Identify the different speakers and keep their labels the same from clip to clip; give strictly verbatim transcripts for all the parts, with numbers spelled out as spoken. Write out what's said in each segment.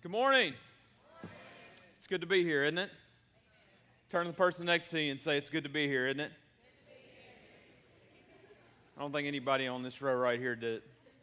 Speaker 1: Good morning. It's good to be here, isn't it? Turn to the person next to you and say, it's good to be here, isn't it? I don't think anybody on this row right here did it.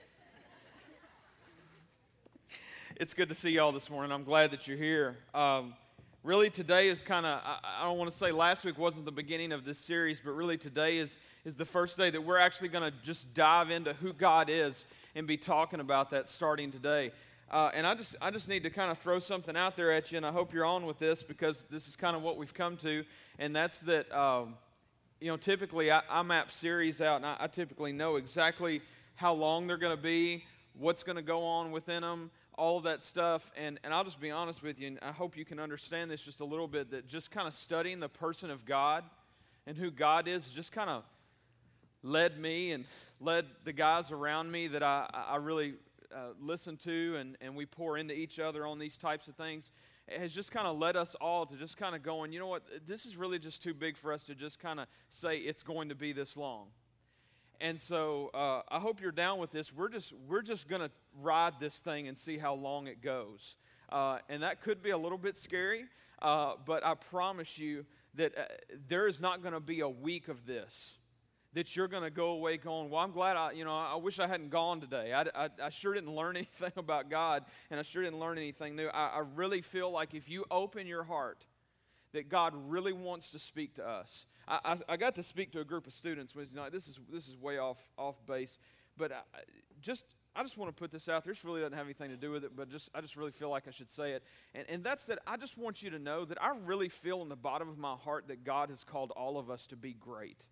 Speaker 1: It's good to see y'all this morning. I'm glad that you're here. Um, really, today is kind of, I, I don't want to say last week wasn't the beginning of this series, but really today is, is the first day that we're actually going to just dive into who God is and be talking about that starting today. Uh, and I just I just need to kind of throw something out there at you, and I hope you're on with this because this is kind of what we've come to, and that's that, um, you know, typically I, I map series out, and I, I typically know exactly how long they're going to be, what's going to go on within them, all of that stuff, and, and I'll just be honest with you, and I hope you can understand this just a little bit, that just kind of studying the person of God and who God is just kind of led me and led the guys around me that I, I really Uh, listen to and, and we pour into each other on these types of things. It has just kind of led us all to just kind of going, you know what, this is really just too big for us to just kind of say it's going to be this long. And so uh, I hope you're down with this. We're just we're just going to ride this thing and see how long it goes. Uh, and that could be a little bit scary, uh, but I promise you that uh, there is not going to be a week of this that you're going to go away going, well, I'm glad I, you know, I wish I hadn't gone today. I, I, I sure didn't learn anything about God, and I sure didn't learn anything new. I, I really feel like if you open your heart, that God really wants to speak to us. I, I, I got to speak to a group of students. Was, you know, this is this is way off off base, but I, just I just want to put this out there. This really doesn't have anything to do with it, but just I just really feel like I should say it, and and that's that. I just want you to know that I really feel in the bottom of my heart that God has called all of us to be great.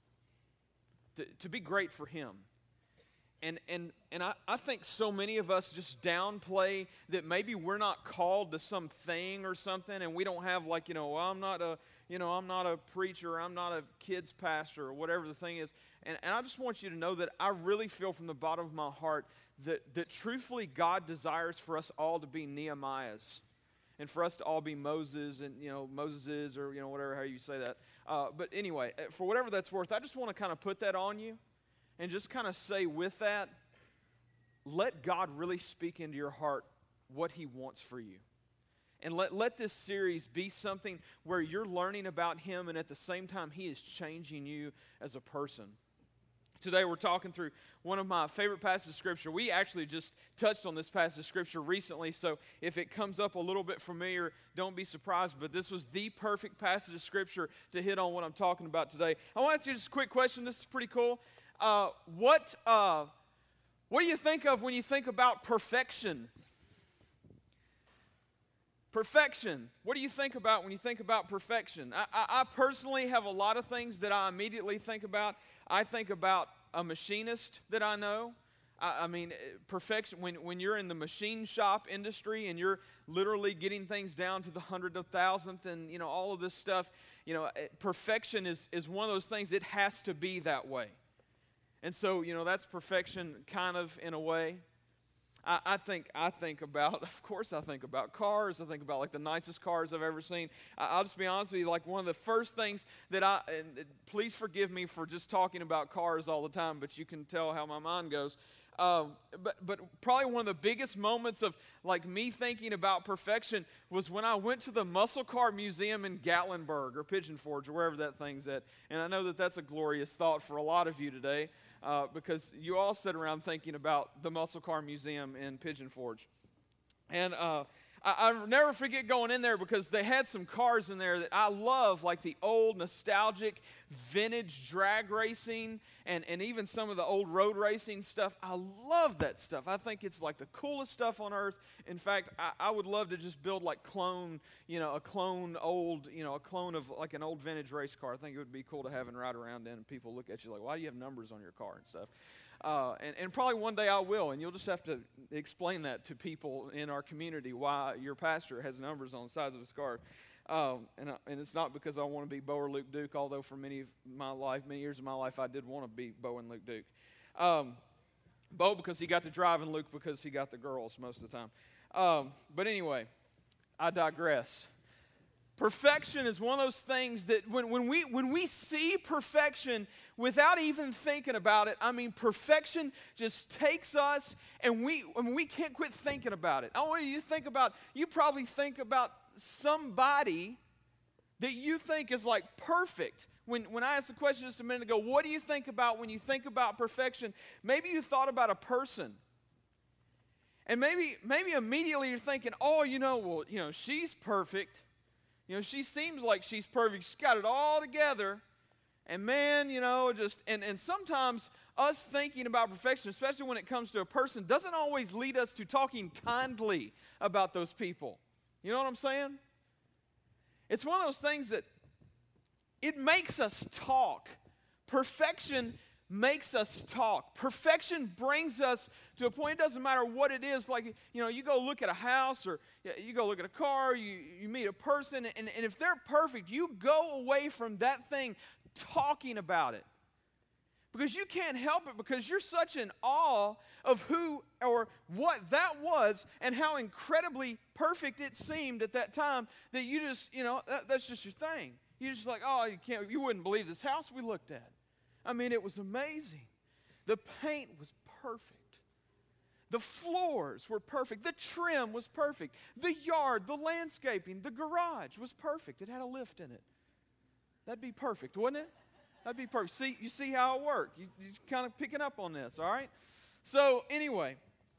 Speaker 1: To, to be great for Him. And and and I, I think so many of us just downplay that maybe we're not called to something or something, and we don't have like, you know, well, I'm not a, you know, I'm not a preacher, I'm not a kids pastor, or whatever the thing is. And, and I just want you to know that I really feel from the bottom of my heart that, that truthfully God desires for us all to be Nehemiahs. And for us to all be Moses and, you know, Moseses or, you know, whatever, how you say that. Uh, but anyway, for whatever that's worth, I just want to kind of put that on you and just kind of say with that, let God really speak into your heart what He wants for you. And let, let this series be something where you're learning about Him and at the same time He is changing you as a person. Today we're talking through one of my favorite passages of Scripture. We actually just touched on this passage of Scripture recently, so if it comes up a little bit familiar, don't be surprised, but this was the perfect passage of Scripture to hit on what I'm talking about today. I want to ask you just a quick question. This is pretty cool. Uh, what, uh, what do you think of when you think about perfection? Perfection. What do you think about when you think about perfection? I, I, I personally have a lot of things that I immediately think about. I think about a machinist that I know. I, I mean, perfection, when, when you're in the machine shop industry and you're literally getting things down to the hundredth of thousandth and, you know, all of this stuff, you know, perfection is, is one of those things, it has to be that way. And so, you know, that's perfection kind of in a way. I, I think I think about, of course I think about cars. I think about like the nicest cars I've ever seen. I, I'll just be honest with you, like one of the first things that I, and please forgive me for just talking about cars all the time, but you can tell how my mind goes. Um, but but probably one of the biggest moments of like me thinking about perfection was when I went to the Muscle Car Museum in Gatlinburg or Pigeon Forge or wherever that thing's at. And I know that that's a glorious thought for a lot of you today. Uh, because you all sit around thinking about the Muscle Car Museum in Pigeon Forge. And uh, I, I'll never forget going in there because they had some cars in there that I love, like the old nostalgic vintage drag racing and, and even some of the old road racing stuff. I love that stuff. I think it's like the coolest stuff on earth. In fact, I, I would love to just build like clone, you know, a clone old, you know, a clone of like an old vintage race car. I think it would be cool to have and ride around in and people look at you like, why do you have numbers on your car and stuff? Uh, and, and probably one day I will, and you'll just have to explain that to people in our community, why your pastor has numbers on the sides of his car. Um, and, and it's not because I want to be Bo or Luke Duke, although for many of my life, many years of my life, I did want to be Bo and Luke Duke. Um, Bo because he got to drive, and Luke because he got the girls most of the time. Um, but anyway, I digress. Perfection is one of those things that when, when, we, when we see perfection without even thinking about it, I mean, perfection just takes us and we, and we can't quit thinking about it. I want you to think about, you probably think about somebody that you think is like perfect. When, when I asked the question just a minute ago, what do you think about when you think about perfection? Maybe you thought about a person. And maybe, maybe immediately you're thinking, oh, you know, well, you know, she's perfect. You know, she seems like she's perfect. She's got it all together. And man, you know, just, and, and sometimes us thinking about perfection, especially when it comes to a person, doesn't always lead us to talking kindly about those people. You know what I'm saying? It's one of those things that it makes us talk. Perfection makes us talk. Perfection brings us to a point, it doesn't matter what it is, like, you know, you go look at a house or you go look at a car, you, you meet a person, and, and if they're perfect, you go away from that thing talking about it. Because you can't help it because you're such in awe of who or what that was and how incredibly perfect it seemed at that time that you just, you know, that, that's just your thing. You're just like, oh, you can't, you wouldn't believe this house we looked at. I mean, it was amazing. The paint was perfect. The floors were perfect. The trim was perfect. The yard, the landscaping, the garage was perfect. It had a lift in it. That'd be perfect, wouldn't it? That'd be perfect. See, you see how it worked. You, you're kind of picking up on this, all right? So anyway,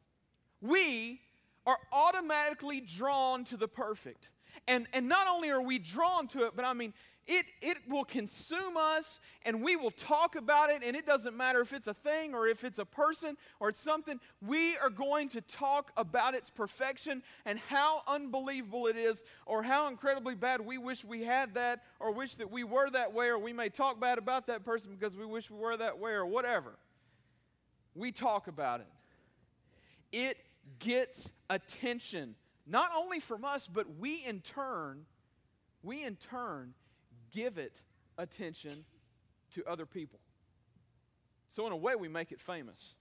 Speaker 1: we are automatically drawn to the perfect. And, and not only are we drawn to it, but I mean, It, it will consume us, and we will talk about it, and it doesn't matter if it's a thing or if it's a person or it's something. We are going to talk about its perfection and how unbelievable it is or how incredibly bad we wish we had that or wish that we were that way, or we may talk bad about that person because we wish we were that way or whatever. We talk about it. It gets attention, not only from us, but we in turn, we in turn, give it attention to other people. So in a way, we make it famous.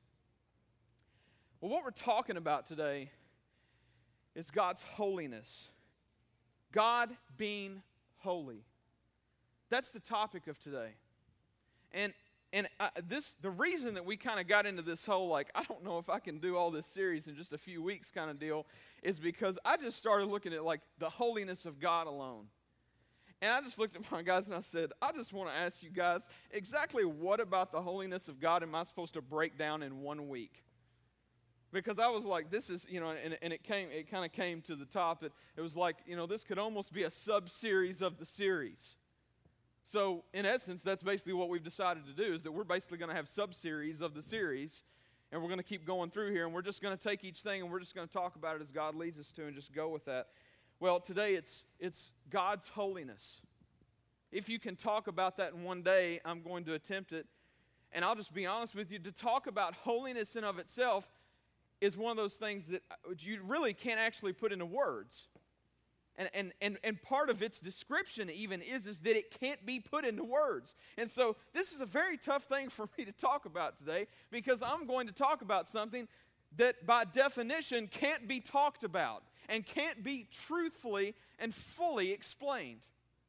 Speaker 1: Well, what we're talking about today is God's holiness. God being holy. That's the topic of today. And and I, this the reason that we kind of got into this whole, like, I don't know if I can do all this series in just a few weeks kind of deal, is because I just started looking at, like, the holiness of God alone. And I just looked at my guys and I said, I just want to ask you guys, exactly what about the holiness of God am I supposed to break down in one week? Because I was like, this is, you know, and, and it came, it kind of came to the top. It, it was like, you know, this could almost be a sub-series of the series. So, in essence, that's basically what we've decided to do, is that we're basically going to have sub-series of the series, and we're going to keep going through here, and we're just going to take each thing, and we're just going to talk about it as God leads us to, and just go with that. Well, today it's it's God's holiness. If you can talk about that in one day, I'm going to attempt it. And I'll just be honest with you, to talk about holiness in of itself is one of those things that you really can't actually put into words. And and and, and part of its description even is, is that it can't be put into words. And so this is a very tough thing for me to talk about today, because I'm going to talk about something that by definition can't be talked about and can't be truthfully and fully explained.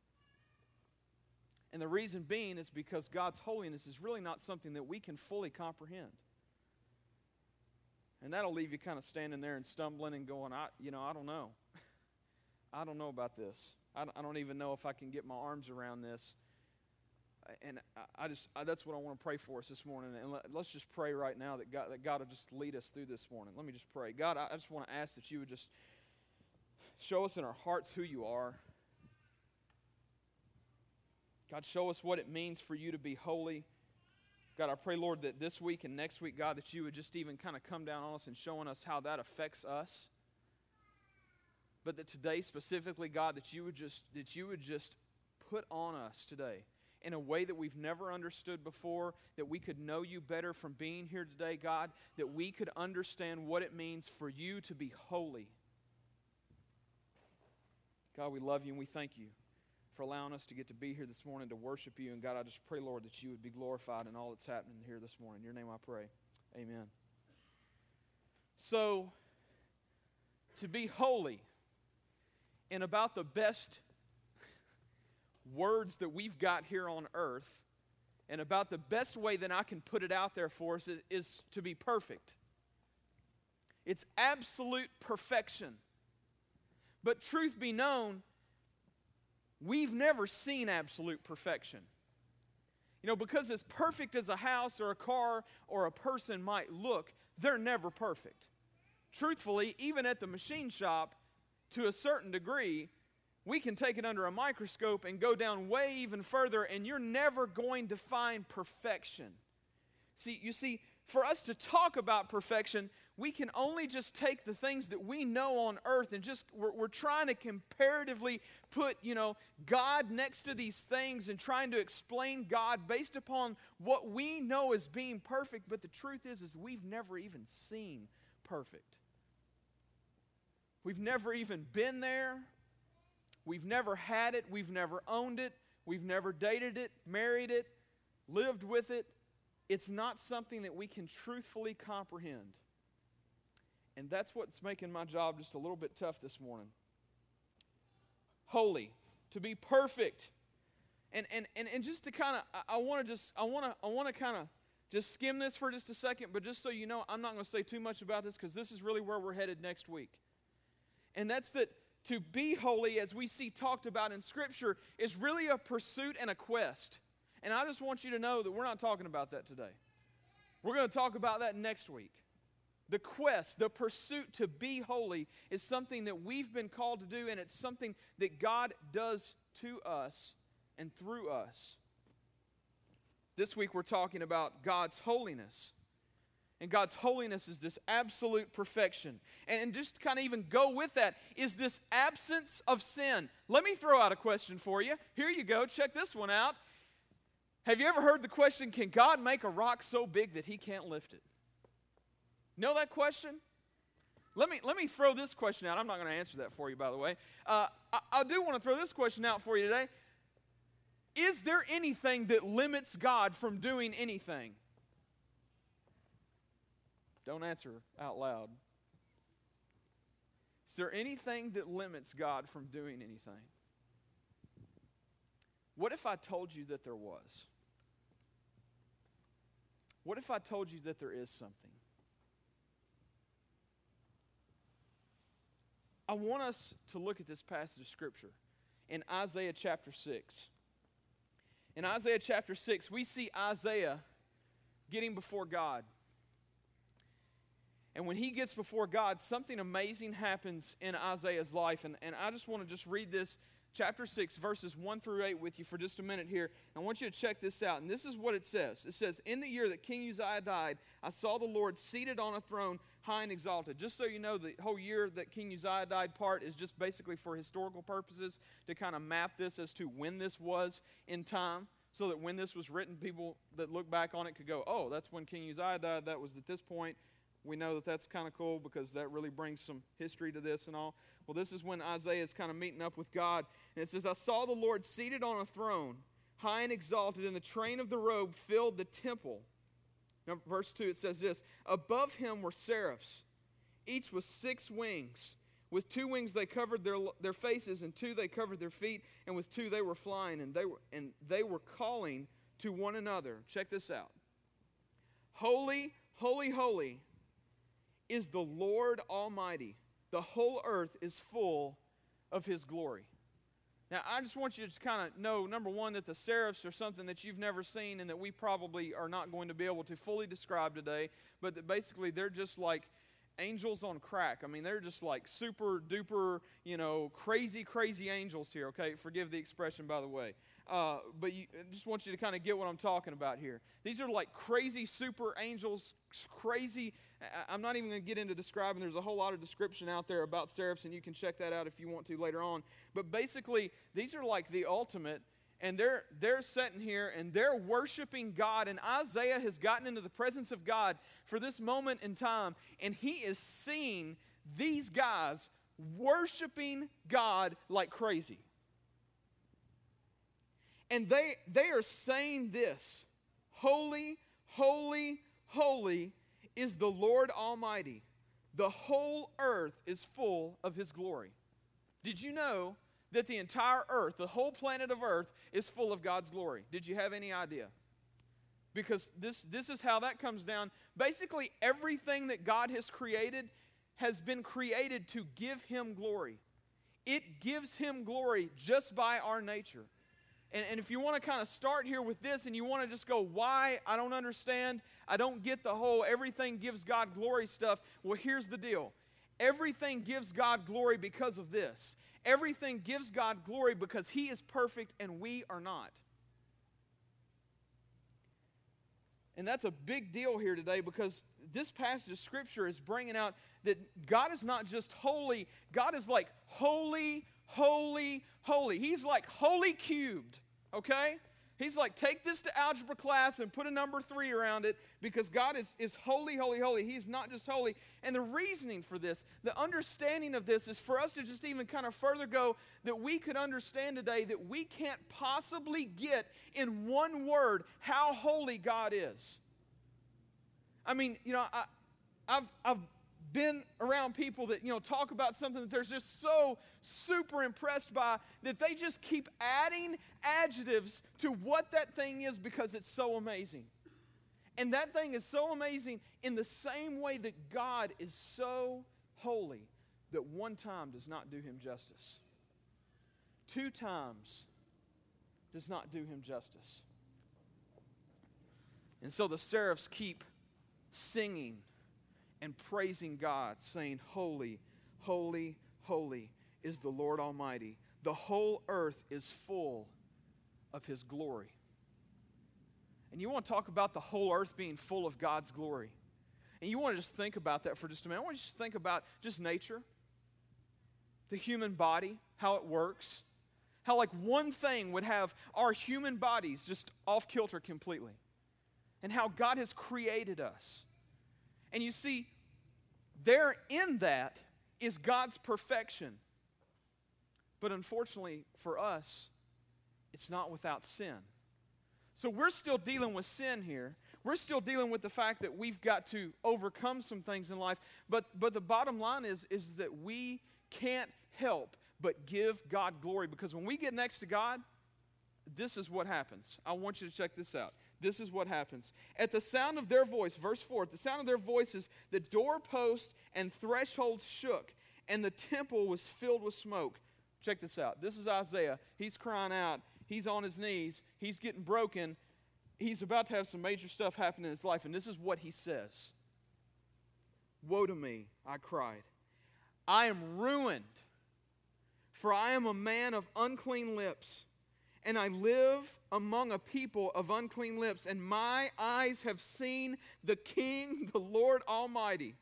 Speaker 1: And the reason being is because God's holiness is really not something that we can fully comprehend. And that'll leave you kind of standing there and stumbling and going, I, you know, I don't know. I don't know about this. I don't, I don't even know if I can get my arms around this. And I, I just, I, that's what I want to pray for us this morning. And let, let's just pray right now that God, that God will just lead us through this morning. Let me just pray. God, I, I just want to ask that you would just show us in our hearts who you are. God, show us what it means for you to be holy. God, I pray, Lord, that this week and next week, God, that you would just even kind of come down on us and showing us how that affects us. But that today specifically, God, that you would just that you would just put on us today in a way that we've never understood before, that we could know you better from being here today, God, that we could understand what it means for you to be holy. God, we love you and we thank you for allowing us to get to be here this morning to worship you. And God, I just pray, Lord, that you would be glorified in all that's happening here this morning. In your name I pray. Amen. So, to be holy in about the best words that we've got here on earth, and about the best way that I can put it out there for us is, is to be perfect. It's absolute perfection. But truth be known, we've never seen absolute perfection. You know, because as perfect as a house or a car or a person might look, they're never perfect. Truthfully, even at the machine shop, to a certain degree, we can take it under a microscope and go down way even further, and you're never going to find perfection. See, you see, for us to talk about perfection, we can only just take the things that we know on earth and just, we're, we're trying to comparatively put, you know, God next to these things and trying to explain God based upon what we know as being perfect. But the truth is, is we've never even seen perfect. We've never even been there. We've never had it. We've never owned it. We've never dated it, married it, lived with it. It's not something that we can truthfully comprehend. And that's what's making my job just a little bit tough this morning. Holy, to be perfect. And and and, and just to kind of, I, I want to just, I want to, I want to kind of just skim this for just a second, but just so you know, I'm not going to say too much about this because this is really where we're headed next week. And that's that to be holy, as we see talked about in Scripture, is really a pursuit and a quest. And I just want you to know that we're not talking about that today. We're going to talk about that next week. The quest, the pursuit to be holy is something that we've been called to do, and it's something that God does to us and through us. This week we're talking about God's holiness. And God's holiness is this absolute perfection. And, and just to kind of even go with that is this absence of sin. Let me throw out a question for you. Here you go. Check this one out. Have you ever heard the question, can God make a rock so big that he can't lift it? Know that question? Let me, let me throw this question out. I'm not going to answer that for you, by the way. Uh, I, I do want to throw this question out for you today. Is there anything that limits God from doing anything? Don't answer out loud. Is there anything that limits God from doing anything? What if I told you that there was? What if I told you that there is something? I want us to look at this passage of Scripture in Isaiah chapter six. In Isaiah chapter six, we see Isaiah getting before God. And when he gets before God, something amazing happens in Isaiah's life. And, and I just want to just read this, chapter six, verses one through eight with you for just a minute here. I want you to check this out. And this is what it says. It says, in the year that King Uzziah died, I saw the Lord seated on a throne, high and exalted. Just so you know, the whole year that King Uzziah died part is just basically for historical purposes to kind of map this as to when this was in time. So that when this was written, people that look back on it could go, oh, that's when King Uzziah died. That was at this point. We know that that's kind of cool because that really brings some history to this and all. Well, this is when Isaiah is kind of meeting up with God. And it says, I saw the Lord seated on a throne, high and exalted, and the train of the robe filled the temple. Now, verse two, it says this, above him were seraphs, each with six wings. With two wings they covered their, their faces, and two they covered their feet, and with two they were flying, and they were, and they were calling to one another. Check this out. Holy, holy, holy is the Lord Almighty. The whole earth is full of His glory. Now, I just want you to kind of know, number one, that the seraphs are something that you've never seen and that we probably are not going to be able to fully describe today, but that basically they're just like angels on crack. I mean, they're just like super duper, you know, crazy, crazy angels here, okay? Forgive the expression, by the way. Uh, but you, I just want you to kind of get what I'm talking about here. These are like crazy super angels, crazy. I, I'm not even going to get into describing. There's a whole lot of description out there about seraphs, and you can check that out if you want to later on. But basically, these are like the ultimate. And they're they're sitting here and they're worshiping God. And Isaiah has gotten into the presence of God for this moment in time. And he is seeing these guys worshiping God like crazy. And they they are saying this, holy, holy, holy is the Lord Almighty. The whole earth is full of His glory. Did you know that the entire earth, the whole planet of earth, is full of God's glory? Did you have any idea? Because this, this is how that comes down. Basically, everything that God has created has been created to give Him glory. It gives Him glory just by our nature. And, and if you want to kind of start here with this and you want to just go, why? I don't understand. I don't get the whole everything gives God glory stuff. Well, here's the deal. Everything gives God glory because of this. Everything gives God glory because He is perfect and we are not. And that's a big deal here today, because this passage of Scripture is bringing out that God is not just holy. God is like holy, holy, holy. He's like holy cubed, okay? He's like, take this to algebra class and put a number three around it, because God is, is holy, holy, holy. He's not just holy. And the reasoning for this, the understanding of this, is for us to just even kind of further go, that we could understand today that we can't possibly get in one word how holy God is. I mean, you know, I, I've, I've been around people that, you know, talk about something that they're just so super impressed by, that they just keep adding adjectives to what that thing is because it's so amazing. And that thing is so amazing in the same way that God is so holy that one time does not do Him justice. Two times does not do Him justice. And so the seraphs keep singing and praising God, saying, holy, holy, holy is the Lord Almighty. The whole earth is full of His glory. And you want to talk about the whole earth being full of God's glory. And you want to just think about that for just a minute. I want you to just think about just nature, the human body, how it works. How like one thing would have our human bodies just off kilter completely. And how God has created us. And you see, there in that is God's perfection. But unfortunately for us, it's not without sin. So we're still dealing with sin here. We're still dealing with the fact that we've got to overcome some things in life. But, but the bottom line is, is that we can't help but give God glory. Because when we get next to God, this is what happens. I want you to check this out. This is what happens. At the sound of their voice, verse four, at the sound of their voices, the doorpost and thresholds shook, and the temple was filled with smoke. Check this out. This is Isaiah. He's crying out. He's on his knees. He's getting broken. He's about to have some major stuff happen in his life, and this is what he says. Woe to me, I cried. I am ruined, for I am a man of unclean lips, and I live among a people of unclean lips, and my eyes have seen the King, the Lord Almighty.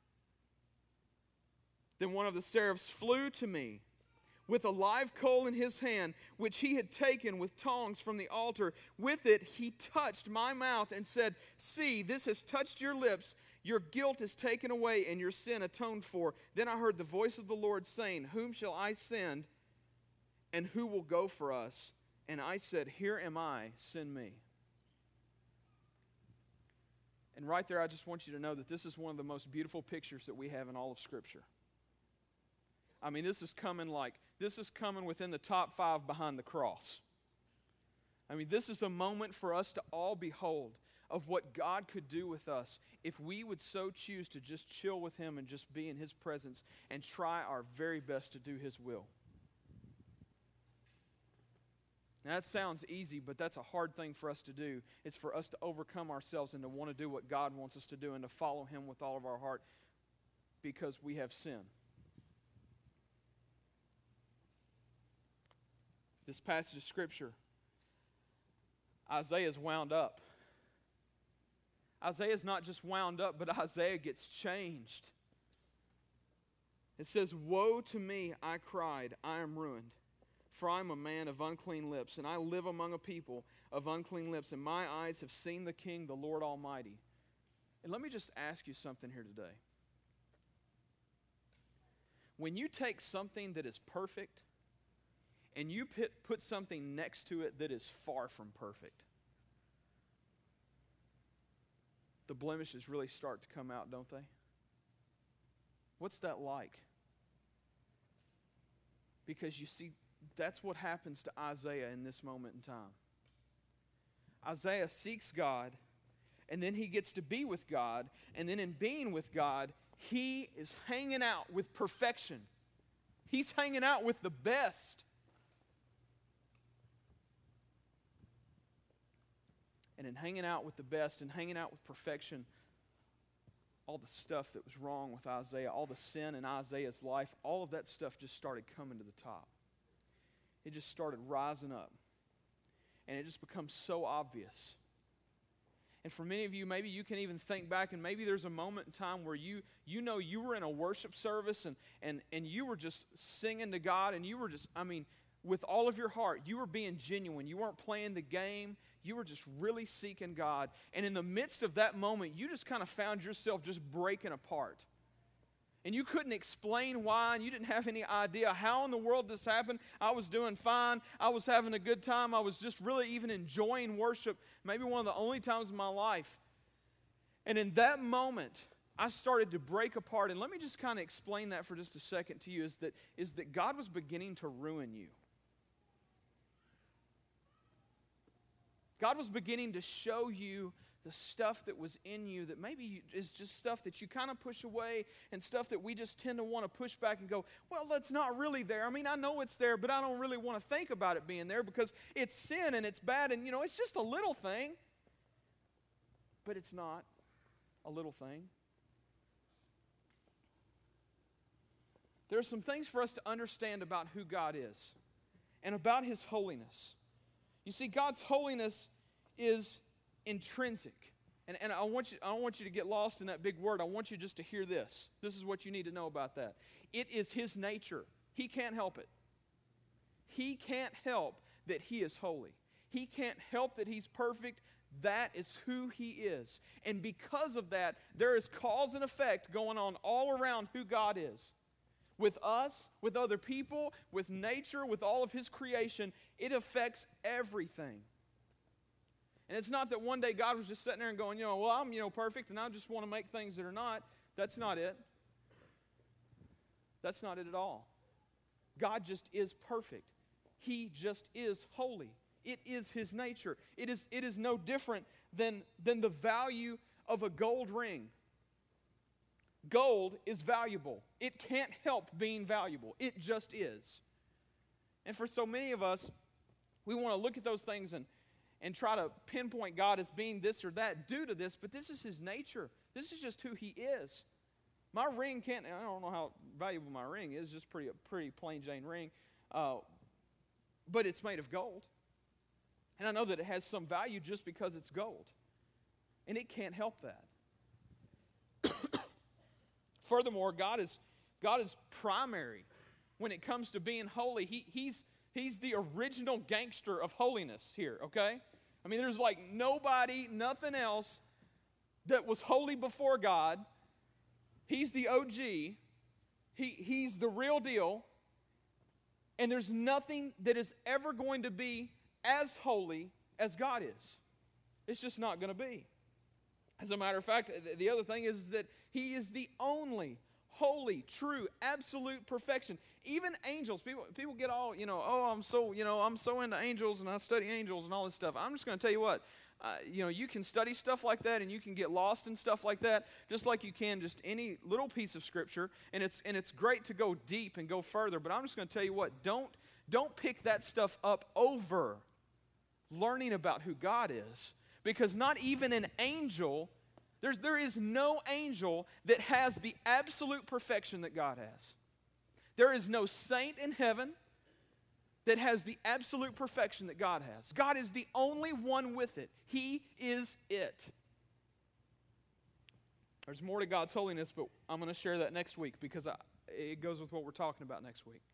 Speaker 1: Then one of the seraphs flew to me with a live coal in his hand, which he had taken with tongs from the altar. With it he touched my mouth and said, see, this has touched your lips. Your guilt is taken away and your sin atoned for. Then I heard the voice of the Lord saying, whom shall I send, and who will go for us? And I said, here am I, send me. And right there, I just want you to know that this is one of the most beautiful pictures that we have in all of Scripture. I mean, this is coming like, this is coming within the top five behind the cross. I mean, this is a moment for us to all behold of what God could do with us if we would so choose to just chill with Him and just be in His presence and try our very best to do His will. Now, that sounds easy, but that's a hard thing for us to do. It's for us to overcome ourselves and to want to do what God wants us to do and to follow Him with all of our heart because we have sin. This passage of Scripture, Isaiah's wound up. Isaiah's not just wound up, but Isaiah gets changed. It says, woe to me, I cried, I am ruined. For I am a man of unclean lips, and I live among a people of unclean lips, and my eyes have seen the King, the Lord Almighty. And let me just ask you something here today. When you take something that is perfect, and you put, put something next to it that is far from perfect, the blemishes really start to come out, don't they? What's that like? Because you see, that's what happens to Isaiah in this moment in time. Isaiah seeks God, and then he gets to be with God, and then in being with God, he is hanging out with perfection. He's hanging out with the best. And in hanging out with the best and hanging out with perfection, all the stuff that was wrong with Isaiah, all the sin in Isaiah's life, all of that stuff just started coming to the top. It just started rising up. And it just becomes so obvious. And for many of you, maybe you can even think back, and maybe there's a moment in time where you you know you were in a worship service and, and, and you were just singing to God, and you were just, I mean, with all of your heart, you were being genuine. You weren't playing the game. You were just really seeking God. And in the midst of that moment, you just kind of found yourself just breaking apart. And you couldn't explain why, and you didn't have any idea how in the world this happened. I was doing fine. I was having a good time. I was just really even enjoying worship, maybe one of the only times in my life. And in that moment, I started to break apart. And let me just kind of explain that for just a second to you, is that, is that God was beginning to ruin you. God was beginning to show you the stuff that was in you that maybe is just stuff that you kind of push away, and stuff that we just tend to want to push back and go, well, that's not really there. I mean, I know it's there, but I don't really want to think about it being there because it's sin and it's bad, and, you know, it's just a little thing. But it's not a little thing. There are some things for us to understand about who God is and about His holiness. You see, God's holiness is intrinsic. And, and I want you, I don't want you to get lost in that big word. I want you just to hear this. This is what you need to know about that. It is His nature. He can't help it. He can't help that He is holy. He can't help that He's perfect. That is who He is. And because of that, there is cause and effect going on all around who God is. With us, with other people, with nature, with all of His creation, it affects everything. And it's not that one day God was just sitting there and going, you know, well, I'm, you know, perfect, and I just want to make things that are not. That's not it. That's not it at all. God just is perfect. He just is holy. It is His nature. It is, it is no different than, than the value of a gold ring. Gold is valuable. It can't help being valuable. It just is. And for so many of us, we want to look at those things and, and try to pinpoint God as being this or that due to this, but this is His nature. This is just who He is. My ring can't, I don't know how valuable my ring is, just pretty, a pretty plain Jane ring, uh, but it's made of gold. And I know that it has some value just because it's gold. And it can't help that. Furthermore, God is, God is primary when it comes to being holy. He, he's, he's the original gangster of holiness here, okay? I mean, there's like nobody, nothing else that was holy before God. He's the O G. He, he's the real deal. And there's nothing that is ever going to be as holy as God is. It's just not going to be. As a matter of fact, the other thing is that He is the only holy, true, absolute perfection. Even angels, people, people get all, you know, oh, I'm so, you know, I'm so into angels and I study angels and all this stuff. I'm just going to tell you what, uh, you know, you can study stuff like that and you can get lost in stuff like that, just like you can just any little piece of Scripture. And it's and it's great to go deep and go further. But I'm just going to tell you what, don't don't pick that stuff up over learning about who God is. Because not even an angel, there's, there is no angel that has the absolute perfection that God has. There is no saint in heaven that has the absolute perfection that God has. God is the only one with it. He is it. There's more to God's holiness, but I'm going to share that next week because I, it goes with what we're talking about next week.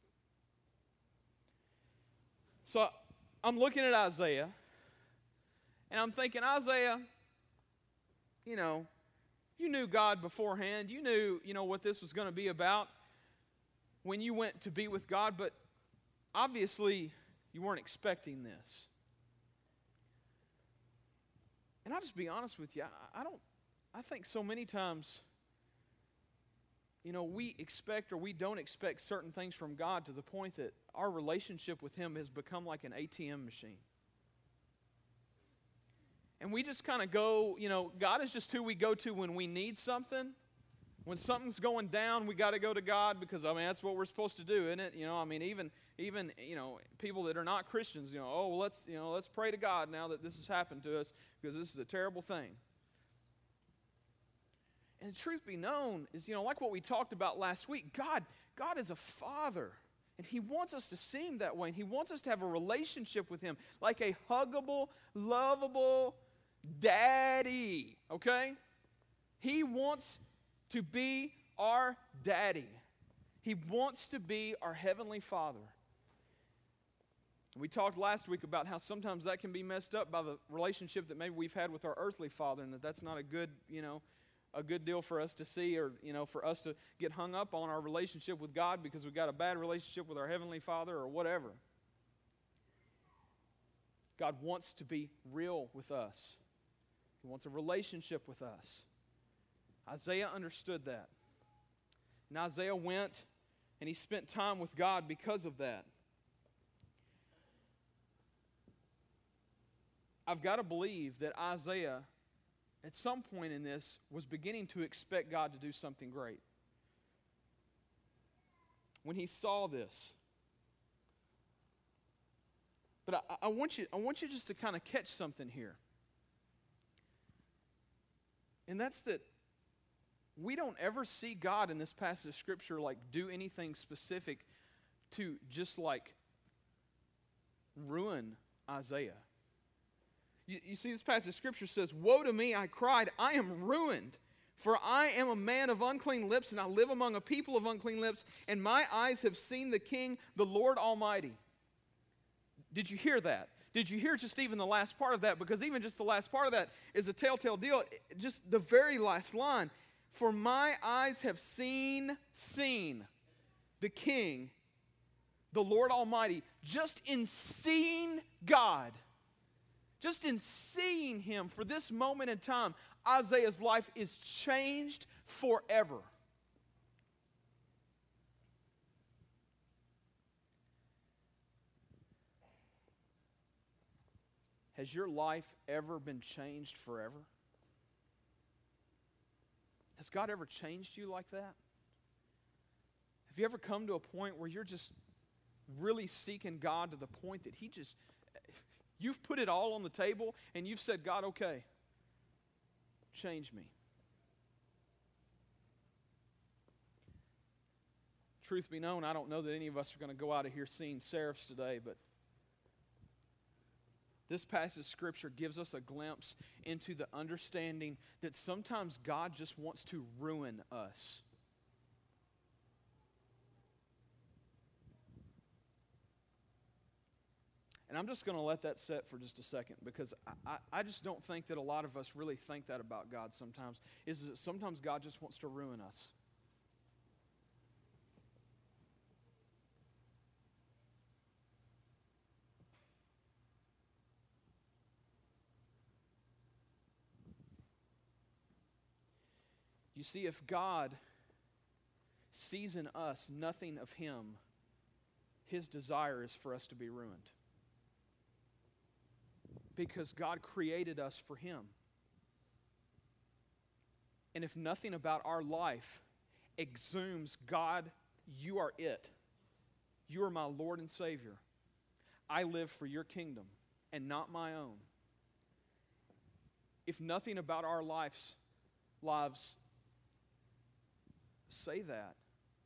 Speaker 1: So I'm looking at Isaiah. And I'm thinking, Isaiah, you know, you knew God beforehand. You knew, you know, what this was going to be about when you went to be with God, but obviously you weren't expecting this. And I'll just be honest with you, I, I don't, I think so many times, you know, we expect or we don't expect certain things from God to the point that our relationship with Him has become like an A T M machine. And we just kind of go, you know, God is just who we go to when we need something. When something's going down, we got to go to God because, I mean, that's what we're supposed to do, isn't it? You know, I mean, even, even you know, people that are not Christians, you know, oh, well, let's, you know, let's pray to God now that this has happened to us because this is a terrible thing. And the truth be known is, you know, like what we talked about last week, God, God is a Father. And He wants us to see Him that way. And He wants us to have a relationship with Him like a huggable, lovable daddy, okay? He wants to be our daddy. He wants to be our Heavenly Father. We talked last week about how sometimes that can be messed up by the relationship that maybe we've had with our earthly father, and that that's not a good, you know, a good deal for us to see, or, you know, for us to get hung up on our relationship with God because we've got a bad relationship with our Heavenly Father or whatever. God wants to be real with us. He wants a relationship with us. Isaiah understood that. And Isaiah went and he spent time with God because of that. I've got to believe that Isaiah, at some point in this, was beginning to expect God to do something great. When he saw this. But I, I want you, I want you just to kind of catch something here. And that's that we don't ever see God in this passage of Scripture like do anything specific to just like ruin Isaiah. You, you see, this passage of Scripture says, "Woe to me, I cried, I am ruined, for I am a man of unclean lips, and I live among a people of unclean lips, and my eyes have seen the King, the Lord Almighty." Did you hear that? Did you hear just even the last part of that? Because even just the last part of that is a telltale deal. Just the very last line. "For my eyes have seen, seen the King, the Lord Almighty." Just in seeing God, just in seeing Him for this moment in time, Isaiah's life is changed forever. Has your life ever been changed forever? Has God ever changed you like that? Have you ever come to a point where you're just really seeking God to the point that He just, you've put it all on the table and you've said, "God, okay, change me." Truth be known, I don't know that any of us are going to go out of here seeing seraphs today, but this passage of Scripture gives us a glimpse into the understanding that sometimes God just wants to ruin us. And I'm just going to let that set for just a second, because I, I, I just don't think that a lot of us really think that about God sometimes, is that sometimes God just wants to ruin us. You see, if God sees in us nothing of Him, His desire is for us to be ruined. Because God created us for Him. And if nothing about our life exhumes, "God, you are it. You are my Lord and Savior. I live for your kingdom and not my own." If nothing about our lives, lives say that,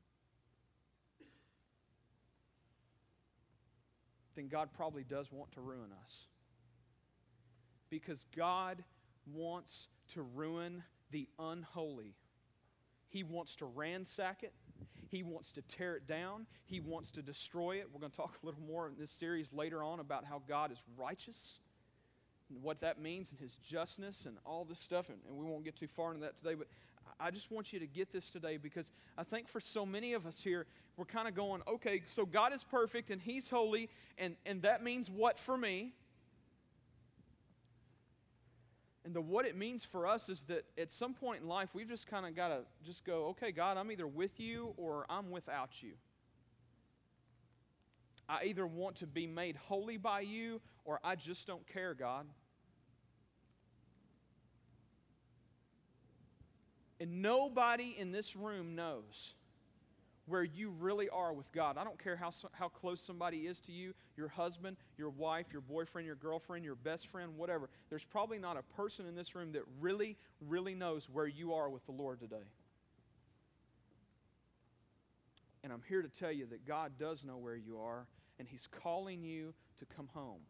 Speaker 1: then God probably does want to ruin us. Because God wants to ruin the unholy. He wants to ransack it. He wants to tear it down. He wants to destroy it. We're going to talk a little more in this series later on about how God is righteous and what that means and His justness and all this stuff, and, and we won't get too far into that today, but I just want you to get this today, because I think for so many of us here, we're kind of going, okay, so God is perfect and He's holy, and, and that means what for me? And the what it means for us is that at some point in life, we've just kind of got to just go, okay, God, I'm either with you or I'm without you. I either want to be made holy by you or I just don't care, God. And nobody in this room knows where you really are with God. I don't care how, how close somebody is to you, your husband, your wife, your boyfriend, your girlfriend, your best friend, whatever. There's probably not a person in this room that really, really knows where you are with the Lord today. And I'm here to tell you that God does know where you are, and He's calling you to come home.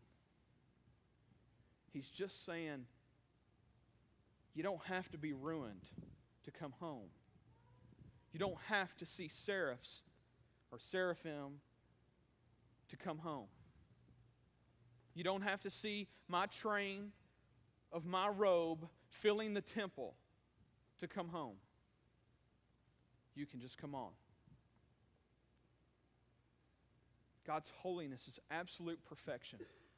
Speaker 1: He's just saying, you don't have to be ruined to come home. You don't have to see seraphs or seraphim to come home. You don't have to see my train of my robe filling the temple to come home. You can just come on. God's holiness is absolute perfection.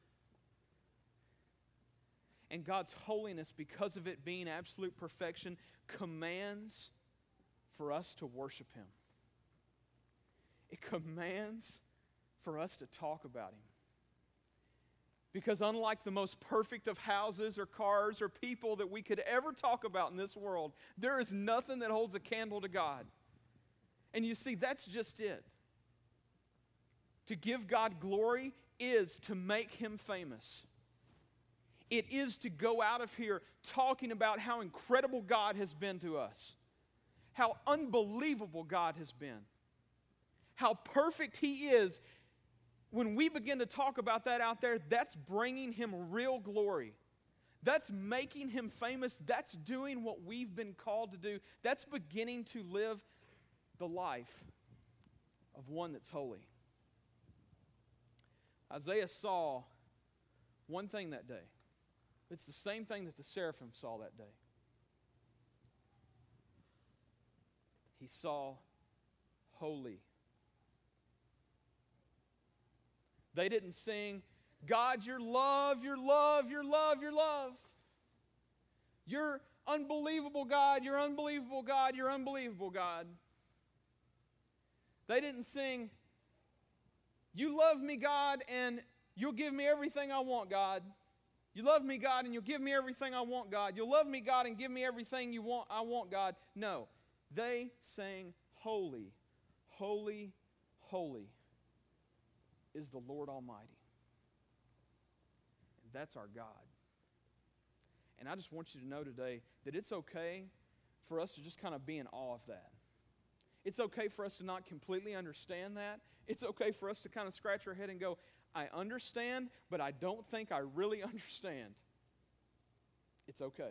Speaker 1: And God's holiness, because of it being absolute perfection, commands for us to worship Him. It commands for us to talk about Him. Because unlike the most perfect of houses or cars or people that we could ever talk about in this world, there is nothing that holds a candle to God. And you see, that's just it. To give God glory is to make Him famous. It is to go out of here talking about how incredible God has been to us. How unbelievable God has been. How perfect He is. When we begin to talk about that out there, that's bringing Him real glory. That's making Him famous. That's doing what we've been called to do. That's beginning to live the life of one that's holy. Isaiah saw one thing that day. It's the same thing that the seraphim saw that day. He saw holy. They didn't sing, God, your love, your love, your love, your love. You're unbelievable, God, you're unbelievable, God, you're unbelievable, God. They didn't sing, you love me, God, and you'll give me everything I want, God. You love me, God, and you'll give me everything I want, God. You'll love me, God, and give me everything you want, I want, God. No. They sang, holy, holy, holy is the Lord Almighty. And that's our God. And I just want you to know today that it's okay for us to just kind of be in awe of that. It's okay for us to not completely understand that. It's okay for us to kind of scratch our head and go, I understand, but I don't think I really understand. It's okay.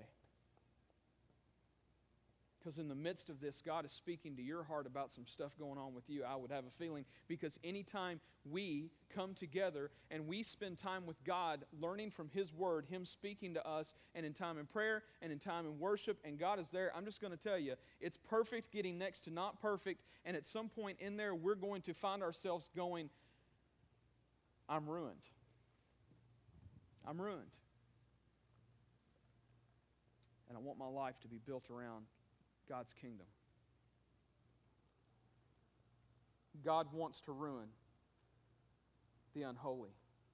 Speaker 1: Because in the midst of this, God is speaking to your heart about some stuff going on with you, I would have a feeling. Because anytime we come together and we spend time with God, learning from His Word, Him speaking to us, and in time in prayer, and in time in worship, and God is there, I'm just going to tell you, it's perfect getting next to not perfect, and at some point in there, we're going to find ourselves going, I'm ruined. I'm ruined. And I want my life to be built around God's kingdom. God wants to ruin the unholy.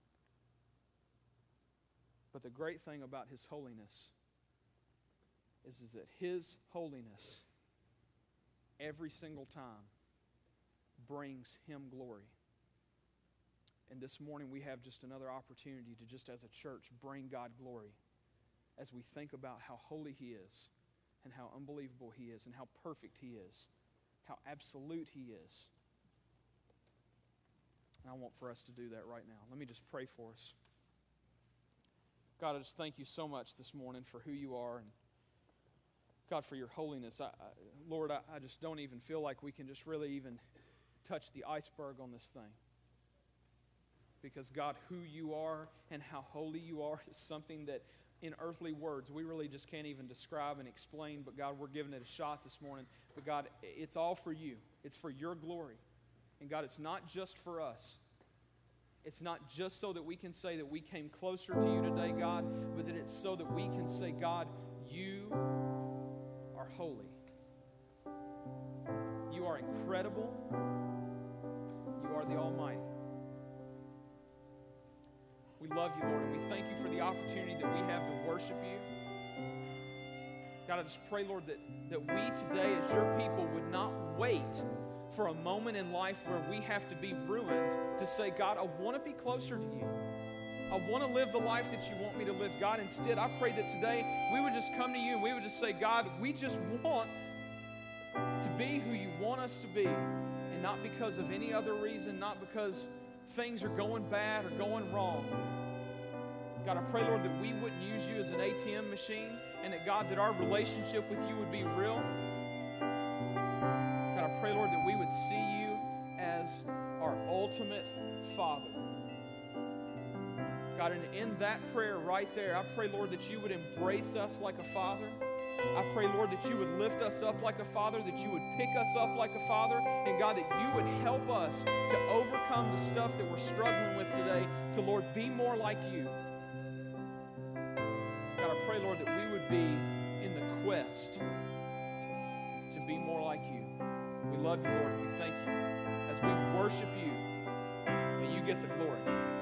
Speaker 1: But the great thing about His holiness is, is that His holiness every single time brings Him glory. And this morning we have just another opportunity to just as a church bring God glory as we think about how holy He is and how unbelievable He is and how perfect He is, how absolute He is. And I want for us to do that right now. Let me just pray for us. God, I just thank You so much this morning for who You are and God, for Your holiness. I, I, Lord, I, I just don't even feel like we can just really even touch the iceberg on this thing. Because God, who You are and how holy You are is something that in earthly words we really just can't even describe and explain. But God, we're giving it a shot this morning. But God, it's all for You. It's for Your glory. And God, it's not just for us. It's not just so that we can say that we came closer to you today, God, but that it's so that we can say, God, you are holy. You are incredible. You are the Almighty. We love you, Lord, and we thank you for the opportunity that we have to worship you. God, I just pray, Lord, that, that we today as your people would not wait for a moment in life where we have to be ruined to say, God, I want to be closer to you. I want to live the life that you want me to live. God, instead, I pray that today we would just come to you and we would just say, God, we just want to be who you want us to be, and not because of any other reason, not because things are going bad or going wrong. God, I pray, Lord, that we wouldn't use you as an A T M machine, and that, God, that our relationship with you would be real. God, I pray, Lord, that we would see you as our ultimate Father. God, and in that prayer right there, I pray, Lord, that you would embrace us like a father. I pray, Lord, that you would lift us up like a father, that you would pick us up like a father, and God, that you would help us to overcome the stuff that we're struggling with today, to, Lord, be more like you. God, I pray, Lord, that we would be in the quest to be more like you. We love you, Lord, and we thank you. As we worship you, may you get the glory.